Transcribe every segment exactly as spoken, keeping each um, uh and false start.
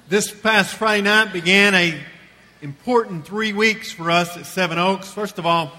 This past Friday night began a important three weeks for us at Seven Oaks. First of all,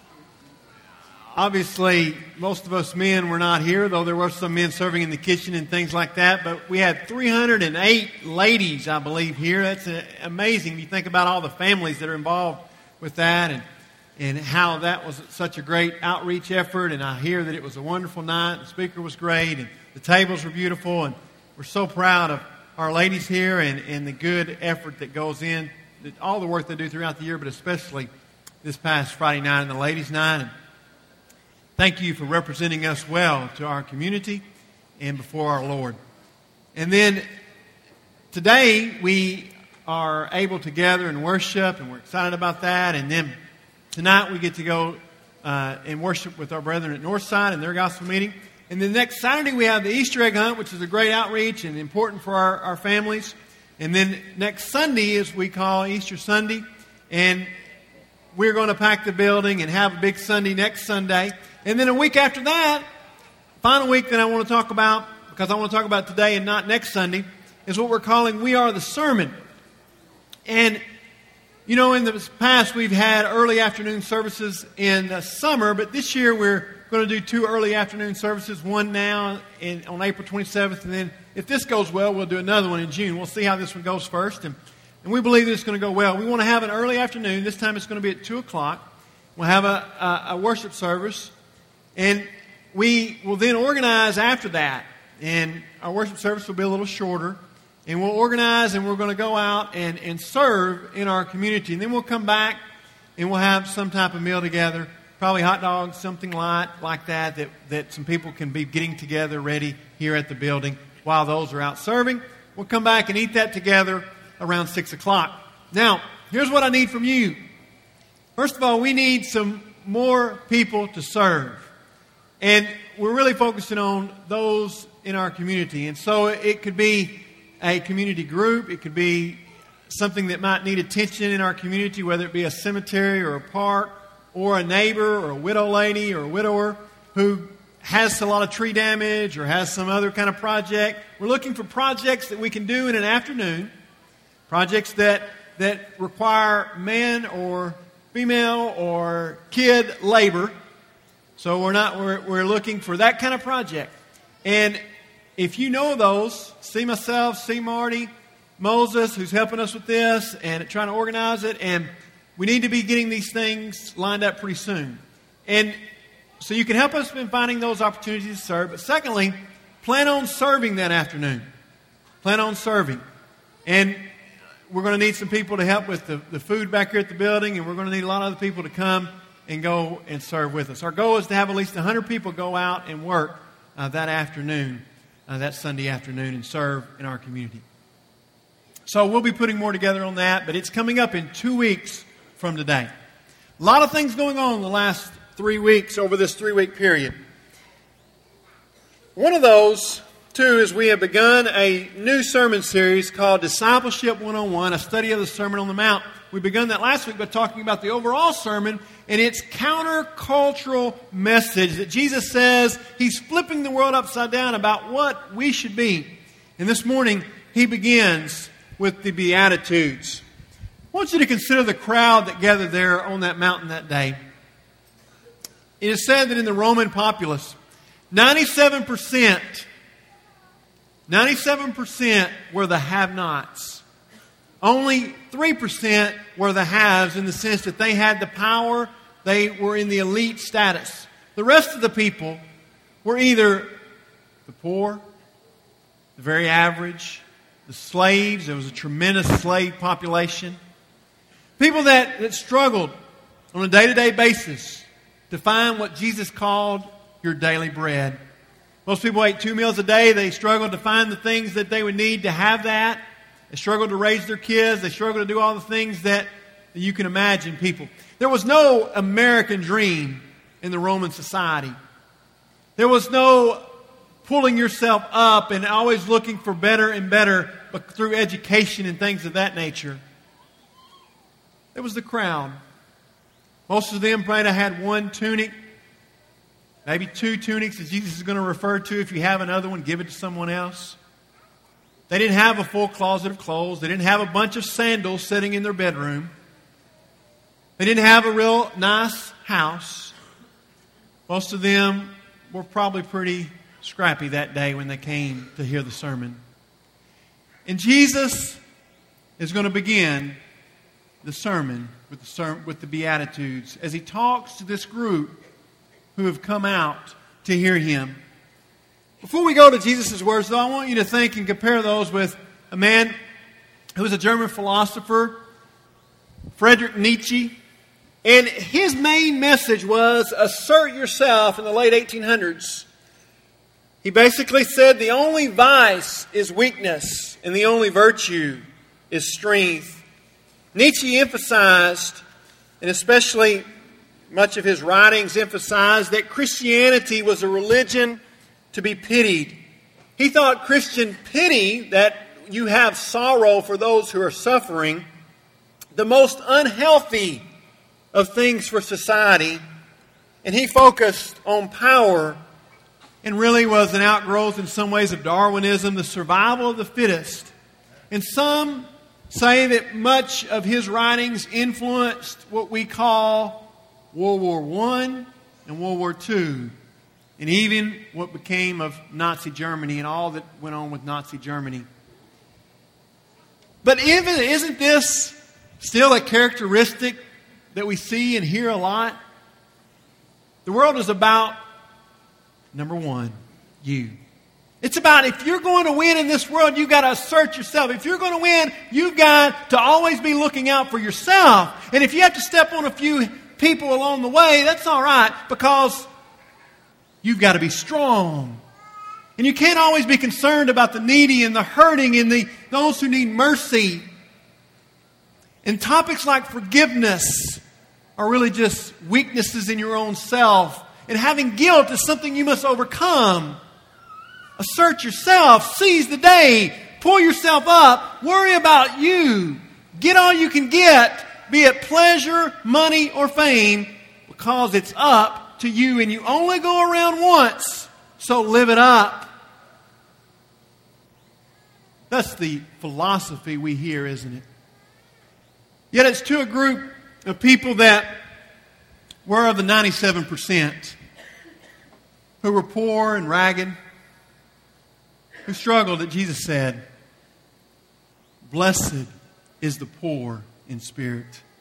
obviously, most of us men were not here, though there were some men serving in the kitchen and things like that. But we had three hundred eight ladies, I believe, here. That's amazing when you think about all the families that are involved with that and, and how that was such a great outreach effort. And I hear that it was a wonderful night. The speaker was great, and the tables were beautiful. And we're so proud of our ladies here and, and the good effort that goes in, all the work they do throughout the year, but especially this past Friday night and the ladies' night. And thank you for representing us well to our community and before our Lord. And then today we are able to gather and worship, and we're excited about that. And then tonight we get to go uh, and worship with our brethren at Northside in their gospel meeting. And then next Saturday we have the Easter egg hunt, which is a great outreach and important for our, our families. And then next Sunday is we call Easter Sunday. And we're going to pack the building and have a big Sunday next Sunday. And then a week after that, final week that I want to talk about, because I want to talk about today and not next Sunday, is what we're calling We Are the Sermon. And, you know, in the past we've had early afternoon services in the summer, but this year we're going to do two early afternoon services, one now in, on April twenty-seventh, and then if this goes well, we'll do another one in June. We'll see how this one goes first, and, and we believe that it's going to go well. We want to have an early afternoon. This time it's going to be at two o'clock. We'll have a, a, a worship service, and we will then organize after that, and our worship service will be a little shorter, and we'll organize, and we're going to go out and, and serve in our community, and then we'll come back, and we'll have some type of meal together. Probably hot dogs, something light like that, that, that some people can be getting together ready here at the building while those are out serving. We'll come back and eat that together around six o'clock. Now, here's what I need from you. First of all, we need some more people to serve. And we're really focusing on those in our community. And so it could be a community group. It could be something that might need attention in our community, whether it be a cemetery or a park, or a neighbor or a widow lady or a widower who has a lot of tree damage or has some other kind of project. We're looking for projects that we can do in an afternoon, projects that that require man or female or kid labor. So we're not we're we're looking for that kind of project. And if you know those, see myself, see Marty, Moses, who's helping us with this and trying to organize it, and we need to be getting these things lined up pretty soon. And so you can help us in finding those opportunities to serve. But secondly, plan on serving that afternoon. Plan on serving. And we're going to need some people to help with the, the food back here at the building. And we're going to need a lot of other people to come and go and serve with us. Our goal is to have at least one hundred people go out and work uh, that afternoon, uh, that Sunday afternoon, and serve in our community. So we'll be putting more together on that. But it's coming up in two weeks from today. A lot of things going on in the last three weeks over this three-week period. One of those, too, is we have begun a new sermon series called Discipleship one oh one, a study of the Sermon on the Mount. We begun that last week by talking about the overall sermon and its countercultural message that Jesus says He's flipping the world upside down about what we should be. And this morning, He begins with the Beatitudes. I want you to consider the crowd that gathered there on that mountain that day. It is said that in the Roman populace, ninety-seven percent, ninety-seven percent were the have-nots. Only three percent were the haves in the sense that they had the power, they were in the elite status. The rest of the people were either the poor, the very average, the slaves. There was a tremendous slave population. People that, that struggled on a day-to-day basis to find what Jesus called your daily bread. Most people ate two meals a day. They struggled to find the things that they would need to have that. They struggled to raise their kids. They struggled to do all the things that you can imagine people. There was no American dream in the Roman society. There was no pulling yourself up and always looking for better and better but through education and things of that nature. It was the crowd. Most of them might have had one tunic, maybe two tunics that Jesus is going to refer to. If you have another one, give it to someone else. They didn't have a full closet of clothes. They didn't have a bunch of sandals sitting in their bedroom. They didn't have a real nice house. Most of them were probably pretty scrappy that day when they came to hear the sermon. And Jesus is going to begin the sermon with the, ser- with the Beatitudes as he talks to this group who have come out to hear him. Before we go to Jesus' words, though, I want you to think and compare those with a man who was a German philosopher, Friedrich Nietzsche. And his main message was assert yourself in the late eighteen hundreds. He basically said the only vice is weakness and the only virtue is strength. Nietzsche emphasized, and especially much of his writings emphasized, that Christianity was a religion to be pitied. He thought Christian pity, that you have sorrow for those who are suffering, the most unhealthy of things for society. And he focused on power and really was an outgrowth in some ways of Darwinism, the survival of the fittest. And some say that much of his writings influenced what we call World War One and World War Two, and even what became of Nazi Germany and all that went on with Nazi Germany. But even, isn't this still a characteristic that we see and hear a lot? The world is about, number one, you. It's about, if you're going to win in this world, you've got to assert yourself. If you're going to win, you've got to always be looking out for yourself. And if you have to step on a few people along the way, that's all right, because you've got to be strong. And you can't always be concerned about the needy and the hurting and the those who need mercy. And topics like forgiveness are really just weaknesses in your own self. And having guilt is something you must overcome. Assert yourself. Seize the day. Pull yourself up. Worry about you. Get all you can get, be it pleasure, money, or fame, because it's up to you and you only go around once. So live it up. That's the philosophy we hear, isn't it? Yet it's to a group of people that were of the ninety-seven percent who were poor and ragged, who struggled, that Jesus said, "Blessed is the poor in spirit."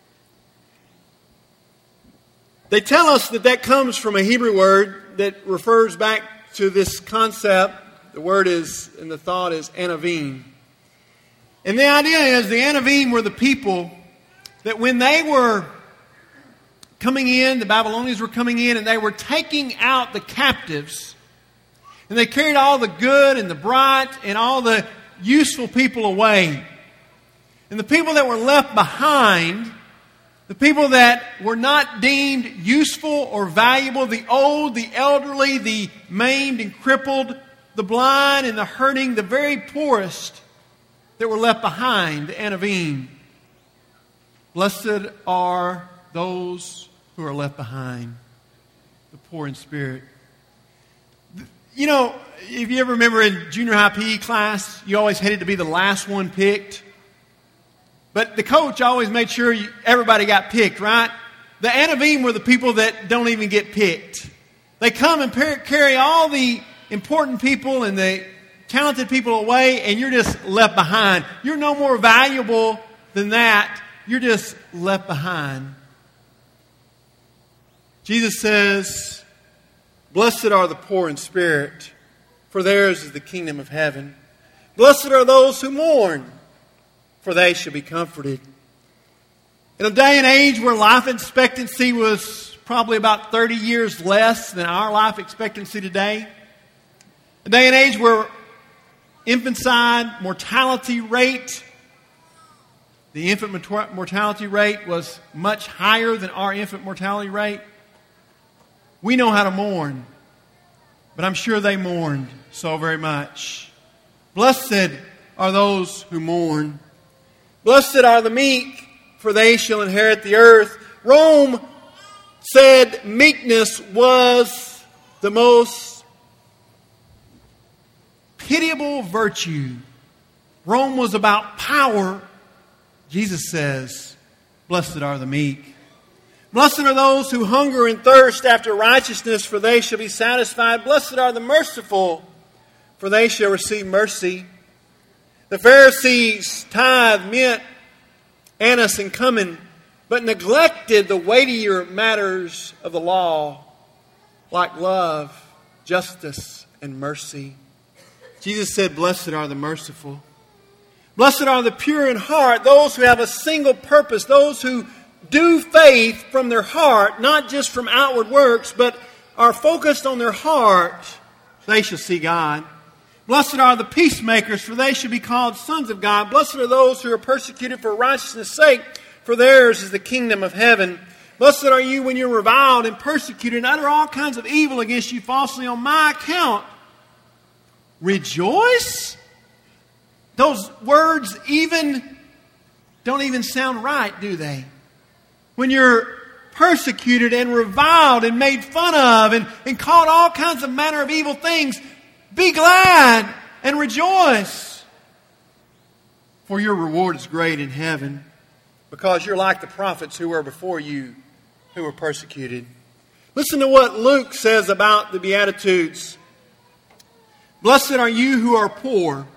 They tell us that that comes from a Hebrew word that refers back to this concept. The word is, and the thought is, anavim. And the idea is the anavim were the people that when they were coming in, the Babylonians were coming in, and they were taking out the captives, and they carried all the good and the bright and all the useful people away. And the people that were left behind, the people that were not deemed useful or valuable, the old, the elderly, the maimed and crippled, the blind and the hurting, the very poorest that were left behind, the anavim. Blessed are those who are left behind, the poor in spirit. You know, if you ever remember in junior high P E class, you always hated to be the last one picked. But the coach always made sure you, everybody got picked, right? The anavim were the people that don't even get picked. They come and par- carry all the important people and the talented people away, and you're just left behind. You're no more valuable than that. You're just left behind. Jesus says, "Blessed are the poor in spirit, for theirs is the kingdom of heaven. Blessed are those who mourn, for they shall be comforted." In a day and age where life expectancy was probably about thirty years less than our life expectancy today, a day and age where infanticide mortality rate, the infant mortality rate was much higher than our infant mortality rate, we know how to mourn. But I'm sure they mourned so very much. Blessed are those who mourn. Blessed are the meek, for they shall inherit the earth. Rome said meekness was the most pitiable virtue Rome was about power. Jesus says, blessed are the meek. Blessed are those who hunger and thirst after righteousness, for they shall be satisfied. Blessed are the merciful, for they shall receive mercy. The Pharisees tithed mint, anise, and cumin, but neglected the weightier matters of the law, like love, justice, and mercy. Jesus said, blessed are the merciful. Blessed are the pure in heart, those who have a single purpose, those who do faith from their heart, not just from outward works, but are focused on their heart. They shall see God. Blessed are the peacemakers, for they shall be called sons of God. Blessed are those who are persecuted for righteousness' sake, for theirs is the kingdom of heaven. Blessed are you when you're reviled and persecuted and utter all kinds of evil against you falsely on my account. Rejoice? Those words even don't even sound right, do they? When you're persecuted and reviled and made fun of and, and called all kinds of manner of evil things, be glad and rejoice. For your reward is great in heaven, because you're like the prophets who were before you, who were persecuted. Listen to what Luke says about the Beatitudes. Blessed are you who are poor,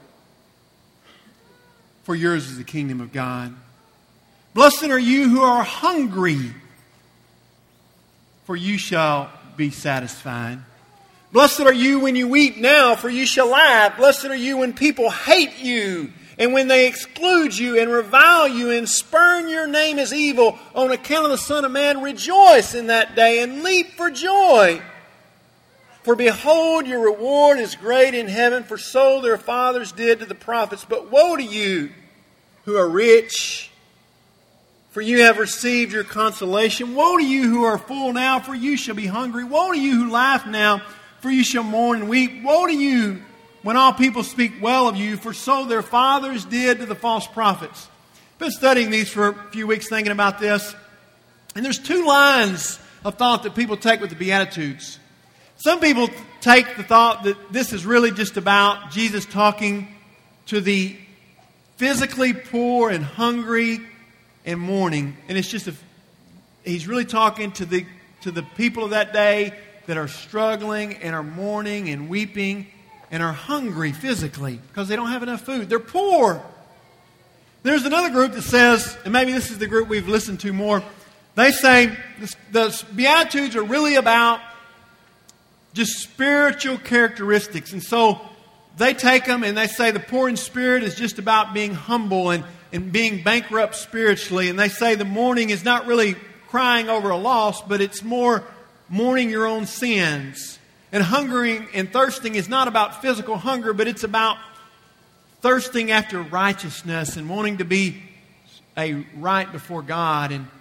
for yours is the kingdom of God. Blessed are you who are hungry, for you shall be satisfied. Blessed are you when you weep now, for you shall laugh. Blessed are you when people hate you, and when they exclude you and revile you and spurn your name as evil on account of the Son of Man. Rejoice in that day and leap for joy. For behold, your reward is great in heaven, for so their fathers did to the prophets. But woe to you who are rich, for you have received your consolation. Woe to you who are full now, for you shall be hungry. Woe to you who laugh now, for you shall mourn and weep. Woe to you when all people speak well of you, for so their fathers did to the false prophets. I've been studying these for a few weeks, thinking about this. And there's two lines of thought that people take with the Beatitudes. Some people take the thought that this is really just about Jesus talking to the physically poor and hungry and mourning. And it's just a, he's really talking to the to the people of that day that are struggling and are mourning and weeping and are hungry physically because they don't have enough food. They're poor. There's another group that says, and maybe this is the group we've listened to more, they say this, the Beatitudes are really about just spiritual characteristics. And so they take them and they say the poor in spirit is just about being humble and, and being bankrupt spiritually. And they say the mourning is not really crying over a loss, but it's more mourning your own sins. And hungering and thirsting is not about physical hunger, but it's about thirsting after righteousness and wanting to be a right before God. And,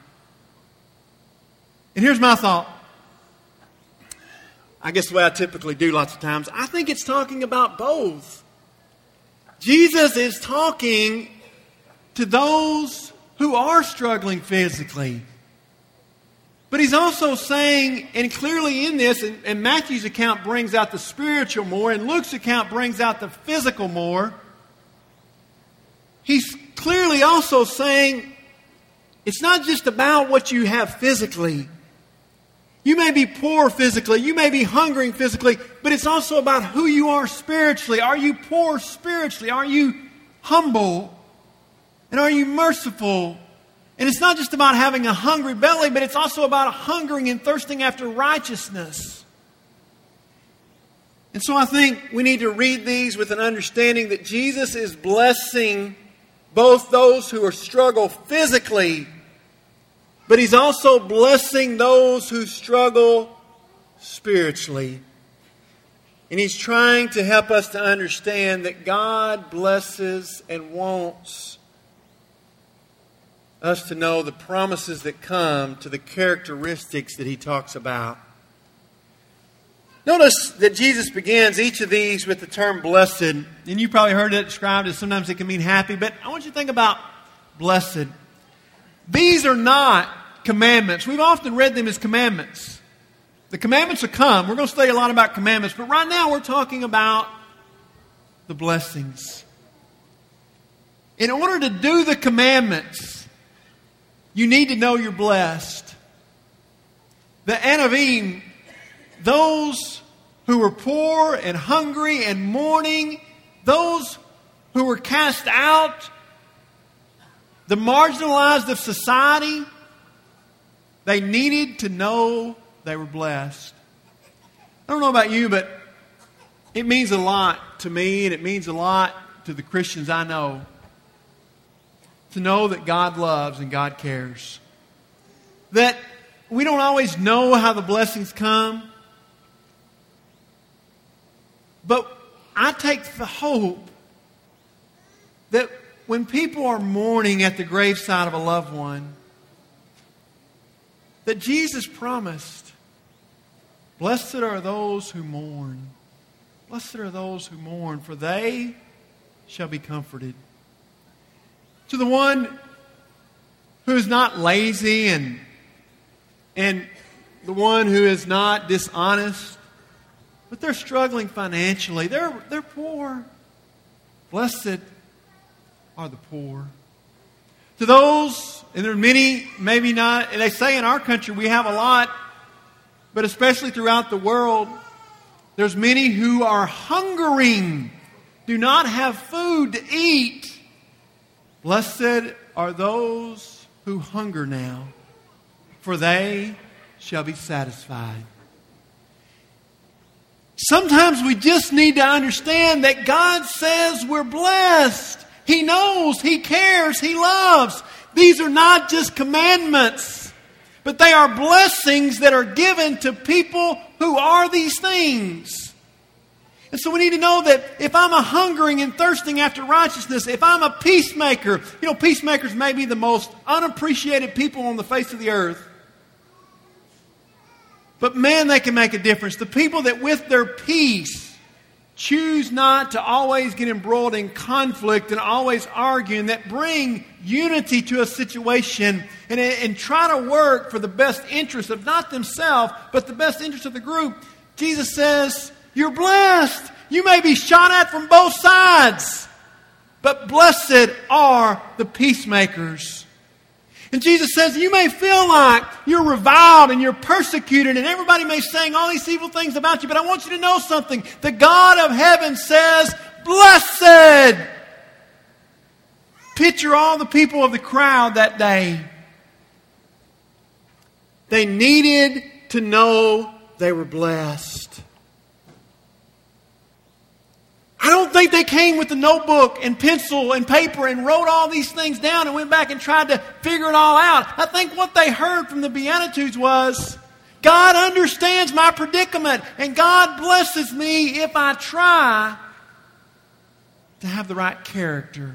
and here's my thought. I guess the way I typically do lots of times. I think it's talking about both. Jesus is talking to those who are struggling physically. But he's also saying, and clearly in this, and, and Matthew's account brings out the spiritual more, and Luke's account brings out the physical more. He's clearly also saying, it's not just about what you have physically. You may be poor physically, you may be hungering physically, but it's also about who you are spiritually. Are you poor spiritually? Are you humble? And are you merciful? And it's not just about having a hungry belly, but it's also about hungering and thirsting after righteousness. And so I think we need to read these with an understanding that Jesus is blessing both those who are struggle physically, but He's also blessing those who struggle spiritually. And He's trying to help us to understand that God blesses and wants us to know the promises that come to the characteristics that He talks about. Notice that Jesus begins each of these with the term blessed. And you probably heard it described as sometimes it can mean happy, but I want you to think about blessed. These are not commandments. We've often read them as commandments. The commandments will come. We're going to study a lot about commandments, but right now we're talking about the blessings. in order to do the commandments, you need to know you're blessed. The Anavim, those who were poor and hungry and mourning, those who were cast out, the marginalized of society, they needed to know they were blessed. I don't know about you, but it means a lot to me, and it means a lot to the Christians I know, to know that God loves and God cares. That we don't always know how the blessings come, but I take the hope that when people are mourning at the graveside of a loved one, that Jesus promised, blessed are those who mourn. Blessed are those who mourn, for they shall be comforted. To the one who is not lazy and, and the one who is not dishonest, but they're struggling financially. They're, they're poor. Blessed are the poor. To those, and there are many, maybe not, and they say in our country we have a lot, but especially throughout the world, there's many who are hungering, do not have food to eat. Blessed are those who hunger now, for they shall be satisfied. Sometimes we just need to understand that God says we're blessed. He knows, He cares, He loves. These are not just commandments, but they are blessings that are given to people who are these things. And so we need to know that if I'm a hungering and thirsting after righteousness, if I'm a peacemaker, you know, peacemakers may be the most unappreciated people on the face of the earth. But man, they can make a difference. The people that with their peace choose not to always get embroiled in conflict and always arguing, that bring unity to a situation and, and try to work for the best interest of not themselves, but the best interest of the group. Jesus says, you're blessed. You may be shot at from both sides, but blessed are the peacemakers. And Jesus says, you may feel like you're reviled and you're persecuted and everybody may saying all these evil things about you, but I want you to know something. The God of heaven says, blessed. Picture all the people of the crowd that day. They needed to know they were blessed. I don't think they came with a notebook and pencil and paper and wrote all these things down and went back and tried to figure it all out. I think what they heard from the Beatitudes was, God understands my predicament and God blesses me if I try to have the right character.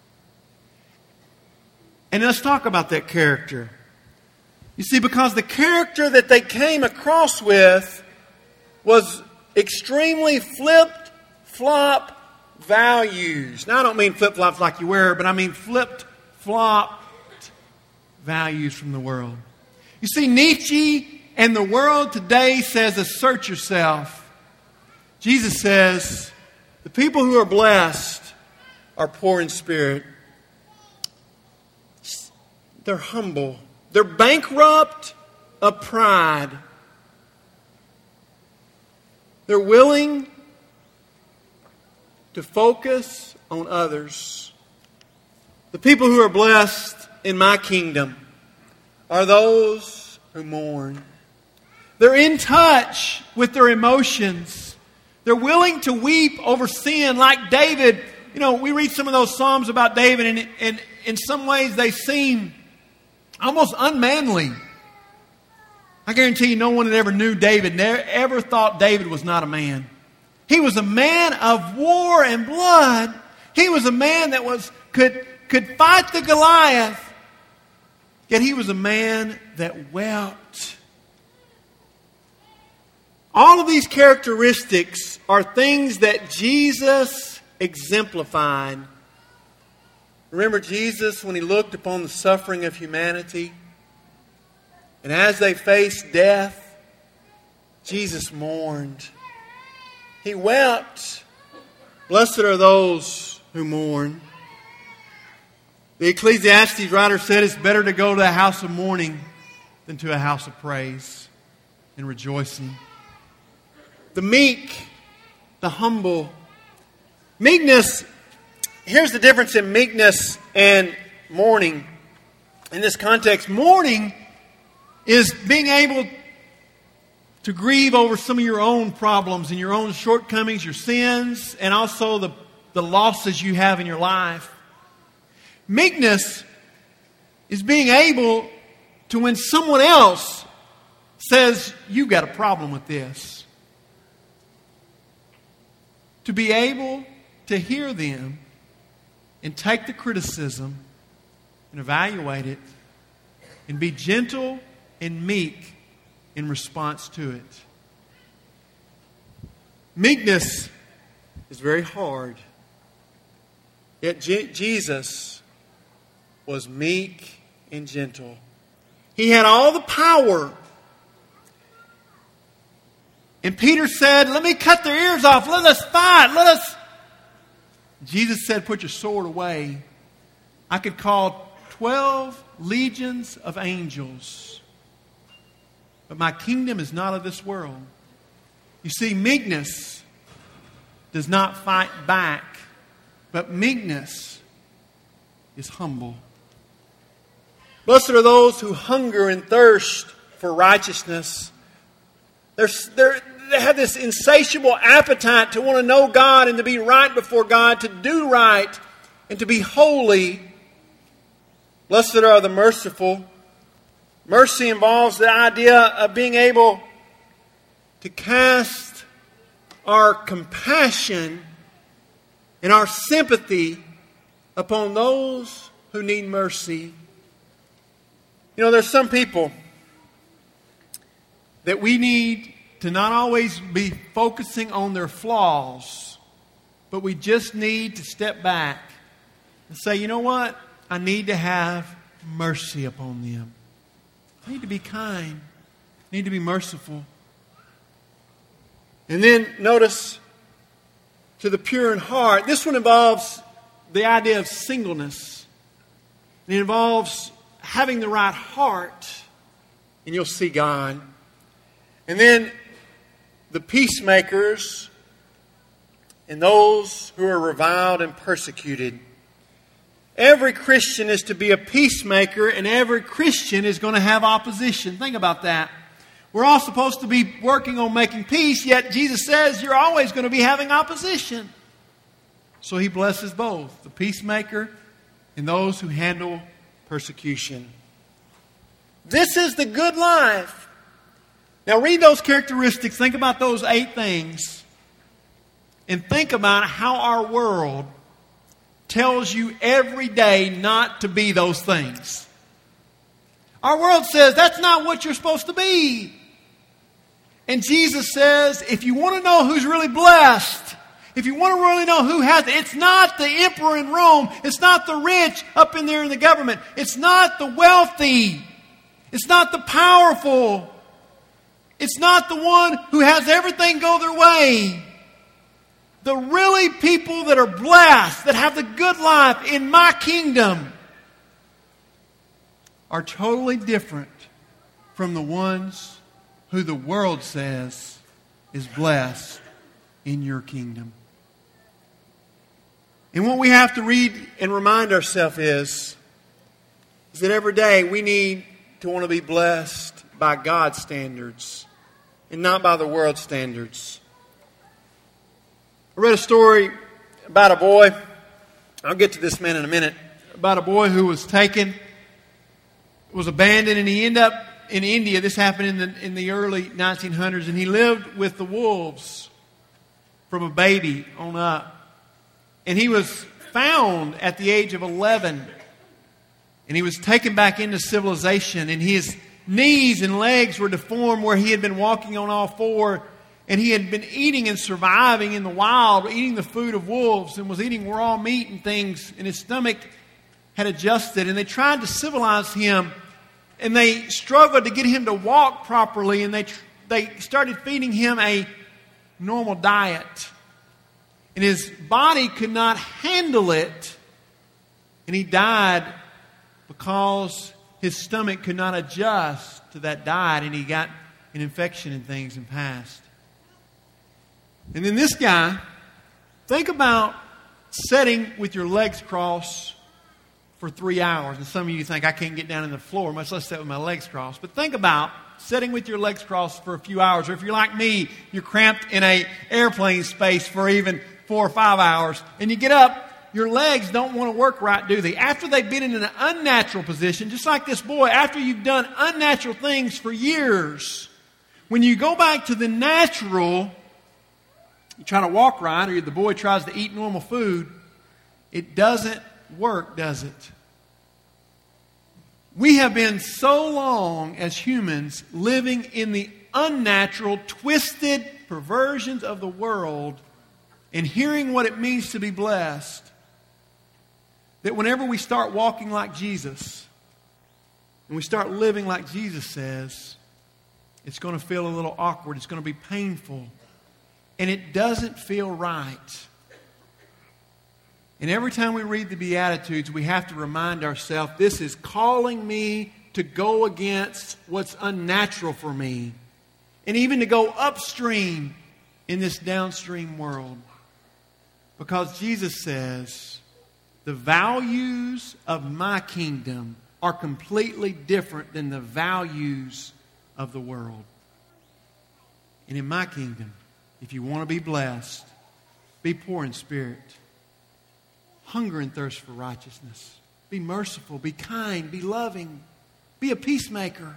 And let's talk about that character. You see, because the character that they came across with was extremely flipped, flop values. Now, I don't mean flip-flops like you wear, but I mean flipped-flopped values from the world. You see, Nietzsche and the world today says, assert yourself. Jesus says, the people who are blessed are poor in spirit. They're humble. They're bankrupt of pride. They're willing to focus on others. The people who are blessed in my kingdom are those who mourn. They're in touch with their emotions. They're willing to weep over sin like David. You know, we read some of those Psalms about David, and, and in some ways they seem almost unmanly. I guarantee you no one that ever knew David never ever thought David was not a man. He was a man of war and blood. He was a man that was could, could fight the Goliath. Yet he was a man that wept. All of these characteristics are things that Jesus exemplified. Remember Jesus when He looked upon the suffering of humanity? And as they faced death, Jesus mourned. He wept. Blessed are those who mourn. The Ecclesiastes writer said it's better to go to a house of mourning than to a house of praise and rejoicing. The meek, the humble. Meekness, here's the difference in meekness and mourning. In this context, mourning is being able to grieve over some of your own problems and your own shortcomings, your sins, and also the, the losses you have in your life. Meekness is being able to, when someone else says, you've got a problem with this, to be able to hear them and take the criticism and evaluate it and be gentle and meek in response to it. Meekness is very hard. Yet Je- Jesus was meek and gentle. He had all the power. And Peter said, let me cut their ears off. Let us fight. Let us. Jesus said, put your sword away. I could call twelve legions of angels. But my kingdom is not of this world. You see, meekness does not fight back. But meekness is humble. Blessed are those who hunger and thirst for righteousness. They're, they're, they have this insatiable appetite to want to know God and to be right before God, to do right and to be holy. Blessed are the merciful. Mercy involves the idea of being able to cast our compassion and our sympathy upon those who need mercy. You know, there's some people that we need to not always be focusing on their flaws, but we just need to step back and say, you know what? I need to have mercy upon them. I need to be kind. I need to be merciful. And then notice, to the pure in heart. This one involves the idea of singleness. It involves having the right heart, and you'll see God. And then the peacemakers and those who are reviled and persecuted. Every Christian is to be a peacemaker, and every Christian is going to have opposition. Think about that. We're all supposed to be working on making peace, yet Jesus says you're always going to be having opposition. So He blesses both, the peacemaker and those who handle persecution. This is the good life. Now read those characteristics. Think about those eight things. And think about how our world tells you every day not to be those things. Our world says that's not what you're supposed to be. And Jesus says, if you want to know who's really blessed, if you want to really know who has it, it's not the emperor in Rome. It's not the rich up in there in the government. It's not the wealthy. It's not the powerful. It's not the one who has everything go their way. The really people that are blessed, that have the good life in my kingdom, are totally different from the ones who the world says is blessed in your kingdom. And what we have to read and remind ourselves is, is that every day we need to want to be blessed by God's standards and not by the world's standards. I read a story about a boy. I'll get to this man in a minute. About a boy who was taken, was abandoned, and he ended up in India. This happened in the in the early nineteen hundreds, and he lived with the wolves from a baby on up. And he was found at the age of eleven, and he was taken back into civilization, and his knees and legs were deformed where he had been walking on all four. And he had been eating and surviving in the wild, eating the food of wolves, and was eating raw meat and things. And his stomach had adjusted. And they tried to civilize him. And they struggled to get him to walk properly. And they they started feeding him a normal diet. And his body could not handle it. And he died because his stomach could not adjust to that diet, and he got an infection and things and passed. And then this guy, think about sitting with your legs crossed for three hours. And some of you think, I can't get down on the floor, much less sit with my legs crossed. But think about sitting with your legs crossed for a few hours. Or if you're like me, you're cramped in an airplane space for even four or five hours. And you get up, your legs don't want to work right, do they? After they've been in an unnatural position, just like this boy, after you've done unnatural things for years, when you go back to the natural, you try to walk right, or the boy tries to eat normal food, it doesn't work, does it? We have been so long as humans living in the unnatural, twisted perversions of the world and hearing what it means to be blessed, that whenever we start walking like Jesus and we start living like Jesus says, it's going to feel a little awkward. It's going to be painful. And it doesn't feel right. And every time we read the Beatitudes, we have to remind ourselves, this is calling me to go against what's unnatural for me. And even to go upstream in this downstream world. Because Jesus says, the values of my kingdom are completely different than the values of the world. And in my kingdom, if you want to be blessed, be poor in spirit, hunger and thirst for righteousness, be merciful, be kind, be loving, be a peacemaker,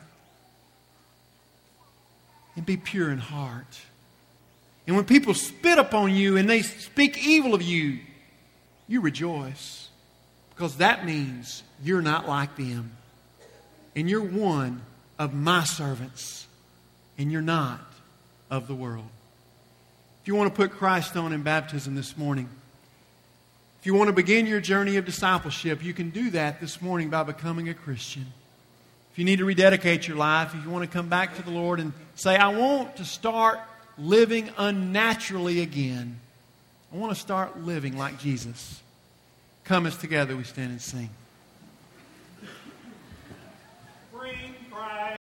and be pure in heart. And when people spit upon you and they speak evil of you, you rejoice. Because that means you're not like them. And you're one of my servants. And you're not of the world. If you want to put Christ on in baptism this morning, if you want to begin your journey of discipleship, you can do that this morning by becoming a Christian. If you need to rededicate your life, if you want to come back to the Lord and say, I want to start living unnaturally again. I want to start living like Jesus. Come as together we stand and sing.